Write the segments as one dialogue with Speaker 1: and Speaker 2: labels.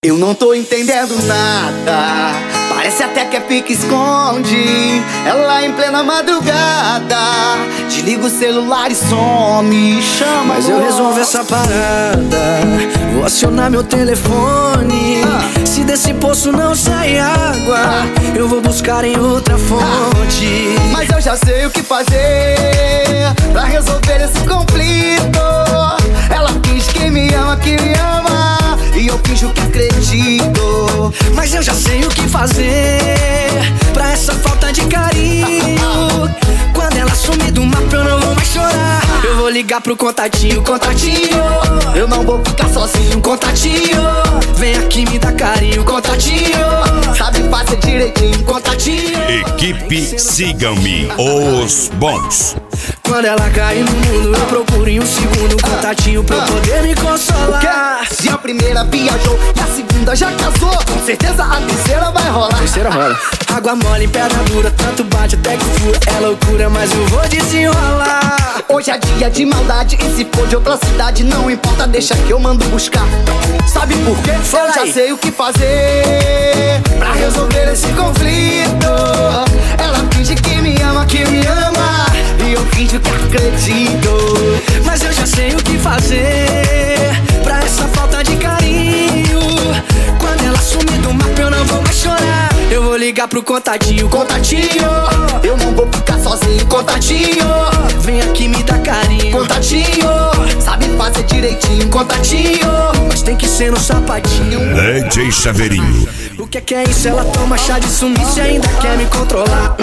Speaker 1: Eu não tô entendendo nada, parece até que é pique-esconde. Ela em plena madrugada desliga o celular e some, chama.
Speaker 2: Mas eu resolvo essa parada, vou acionar meu telefone. Se desse poço não sai água, eu vou buscar em outra fonte.
Speaker 1: Mas eu já sei o que fazer pra resolver esse conflito. Ela finge que me ama, e eu finjo que acredito.
Speaker 2: Mas eu já sei o que fazer pra essa falta de carinho. Quando ela sumir do mapa eu não vou mais chorar. Eu vou ligar pro contatinho, contatinho.
Speaker 1: Eu não vou ficar sozinho,
Speaker 2: contatinho. Vem aqui me dá carinho, contatinho.
Speaker 1: Sabe fazer direitinho, contatinho.
Speaker 3: Equipe Sigam-me, os bons.
Speaker 2: Quando ela cair no mundo eu procuro em um segundo contatinho pra eu poder me consolar.
Speaker 1: Se a primeira viajou e a segunda já casou, com certeza a terceira vai rolar.
Speaker 2: Terceira rola. Água mole em pedra dura, tanto bate até que fura. É loucura, mas eu vou desenrolar.
Speaker 1: Hoje é dia de maldade e se for de outra cidade não importa, deixa que eu mando buscar. Sabe por quê? Eu já sei o que fazer pra resolver esse conflito. Ela finge que me ama, e eu finjo que acredito.
Speaker 2: Mas eu já sei o que fazer pra essa falta de carinho. Quando ela sumir do mapa eu não vou mais chorar. Eu vou ligar pro contatinho, contatinho.
Speaker 1: Eu não vou ficar sozinho, contatinho.
Speaker 2: Vem aqui me dá carinho,
Speaker 1: contatinho. Sabe fazer direitinho, contatinho.
Speaker 2: Mas tem que ser no sapatinho.
Speaker 3: DJ Chaveirinho.
Speaker 2: O que é isso? Ela toma chá de sumiço e ainda quer me controlar.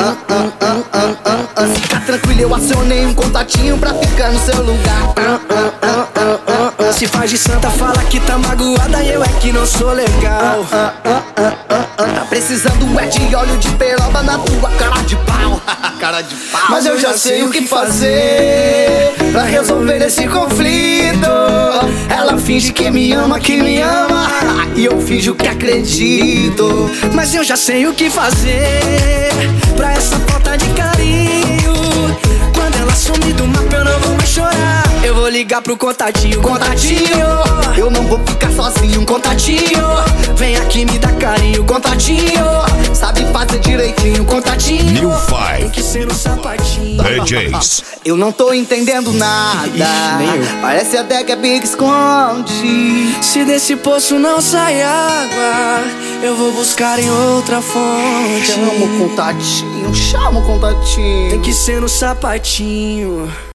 Speaker 1: Fica tranquilo, eu acionei um contatinho pra ficar no seu lugar.
Speaker 2: Se faz de santa, fala que tá magoada e eu é que não sou legal.
Speaker 1: Tá precisando é de óleo de peroba na tua cara de pau. Cara de pau. Mas eu já sei o que fazer pra resolver esse conflito. Ela finge que me ama, e eu finjo que acredito.
Speaker 2: Mas eu já sei o que fazer pra essa falta de carinho. Quando ela sumir do mapa eu não vou mais chorar. Eu vou ligar pro contatinho, contatinho.
Speaker 1: Eu não vou ficar sozinho,
Speaker 2: contatinho. Vem aqui me dá carinho, contatinho.
Speaker 1: Sabe fazer direitinho, contatinho.
Speaker 3: New
Speaker 2: Tem que ser no sapatinho.
Speaker 3: DJs.
Speaker 1: Eu não tô entendendo nada, parece até que é pique-esconde.
Speaker 2: Se desse poço não sai água, eu vou buscar em outra fonte.
Speaker 1: Chama o contatinho, chama o contatinho.
Speaker 2: Tem que ser no sapatinho.